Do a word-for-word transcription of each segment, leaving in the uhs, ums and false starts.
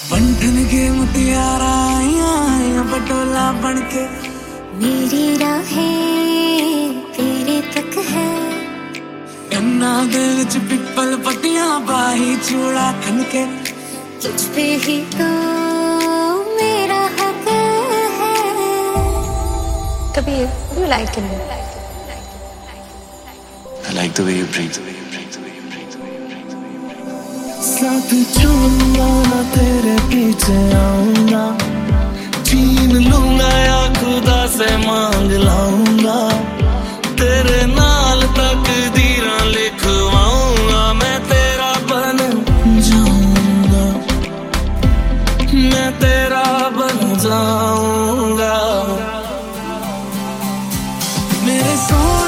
बंधन के मुटियारा आया पटोला बनके मेरी राहें तेरे तक है। कन्ना दे विच पिपल पतियां बाही चूड़ा खनके तुझ पे ही तो मेरा हक है। Kabir, what do you like in me? I like the way you breathe. साथ चलूंगा ना तेरे पीछे आऊंगा, छीन लूंगा या खुदा से मांग लाऊंगा, तेरे नाल तकदीरां लिखवाऊंगा, मैं तेरा बन जाऊंगा, मैं तेरा बन जाऊंगा। मेरे सोने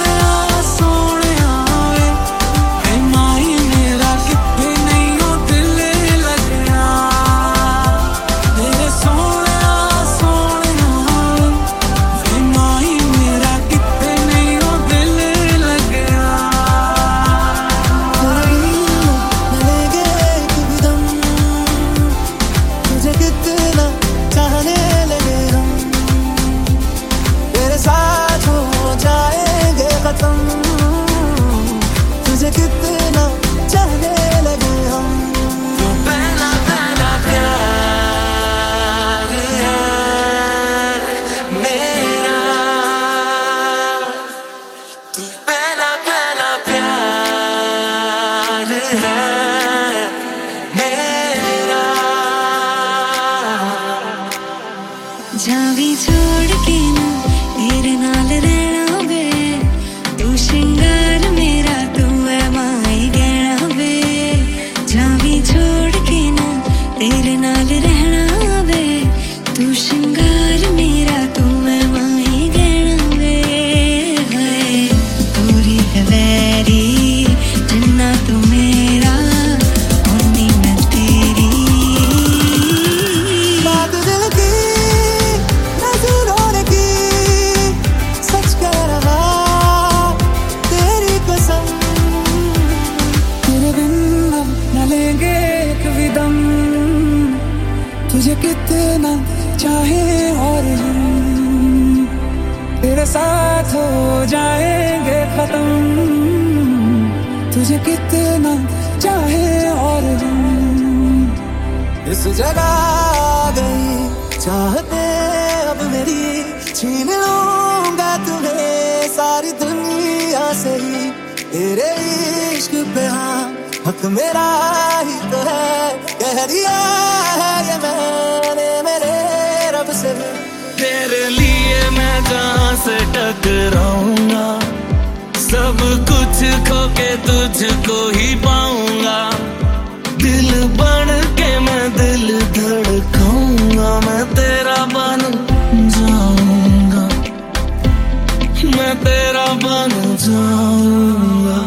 जावी छोड़ के ना तेरे नाल रहना वे, तू श्रृंगार मेरा तू है माई गहना वे। जावी छोड़ के ना तेरे नाल रहना वे, तू श्रृंगार मेरा तू है माई गहना वे। हाय तोरी है वैरी जिन्ना तू मेरा होनी मैं तेरी। बात दिल की तुझे कितना चाहे और हम तेरे साथ हो जाएंगे खत्म, तुझे कितना चाहे और हम इस जगह आ गई चाहते अब मेरी, छीन लूंगा तुम्हें सारी दुनिया से ही, तेरे इश्क पे हाँ हक मेरा ही तो है, कह दिया है ये मैंने मेरे रब से। तेरे लिए मैं जहाँ से टकराऊंगा, सब कुछ खो के तुझको ही पाऊंगा, दिल बन के मैं दिल धड़काऊंगा, मैं तेरा बन जाऊंगा, मैं तेरा बन जाऊंगा।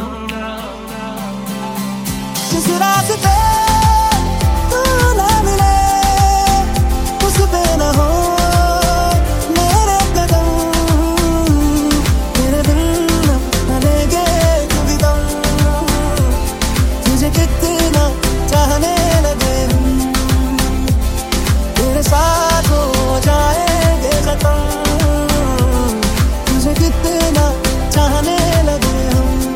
जिस रास्ते तू ना मिले उस पे न हो मेरे कदम, तेरे दिल न लेंगे कभी दम, तुझे कितना चाहने लगे हम, तेरे साथ हो जाएंगे खत्म, तुझे कितना चाहने लगे हम।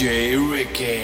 D J Ricky.